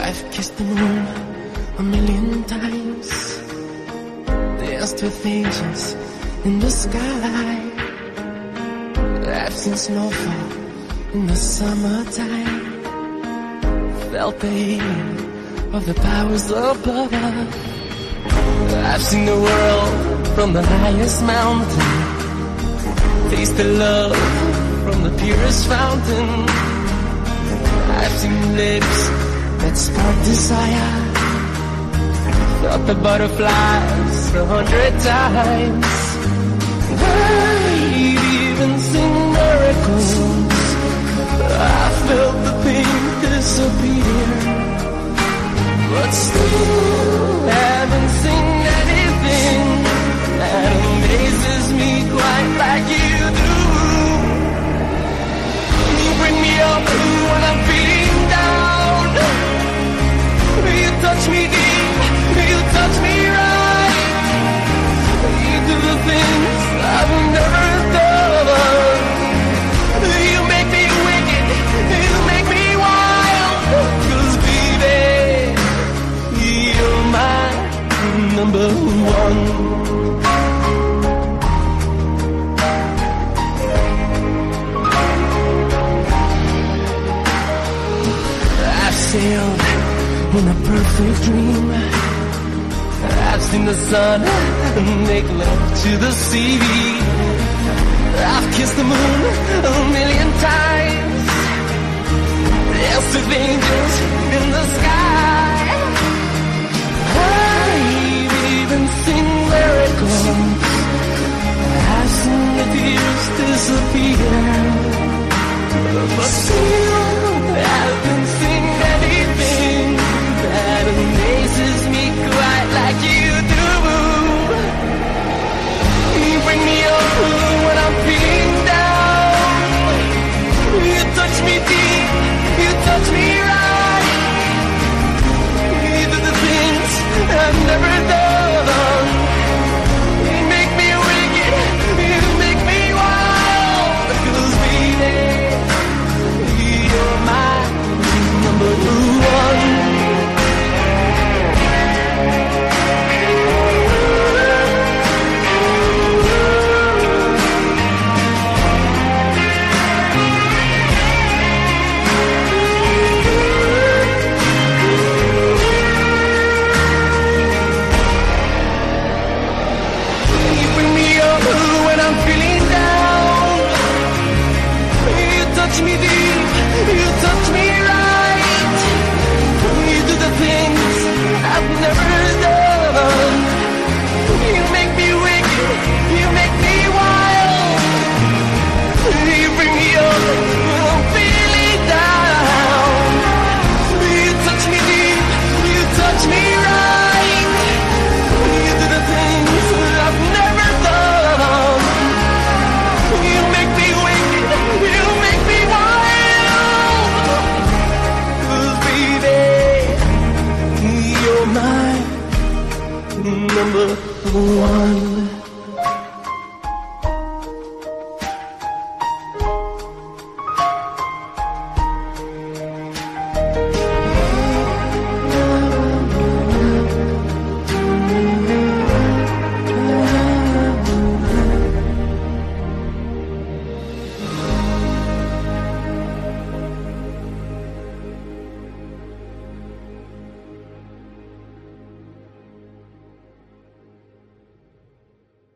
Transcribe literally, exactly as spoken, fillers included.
I've kissed the moon a million times, danced with angels in the sky. I've seen snowfall in the summertime, felt the heat of the powers above. I've seen the world from the highest mountain, tasted love from the purest fountain. I've seen lips that spark desire, felt the butterflies a hundred times. I've even seen miracles, I felt the pain disappear, but still haven't seen anything that amazes me quite like you do. You bring me up when I'm feeling down, you touch me deep, you touch me right, you do the things I've never done. You make me wicked, you make me wild, 'cause baby, you're my number one. I've sailed in a perfect dream, I've seen the sun make love to the sea. I've kissed the moon a million times, danced with angels in the sky. I've even seen miracles, I've seen the tears disappear, but still I haven't seen anything that amazes me quite like you do. You bring me up when I'm feeling down, you touch me deep, you touch me right, you do the things I've never done. You make me wicked, you make me wild, 'cause baby, you're my number one. When I'm feeling down, you touch me deep.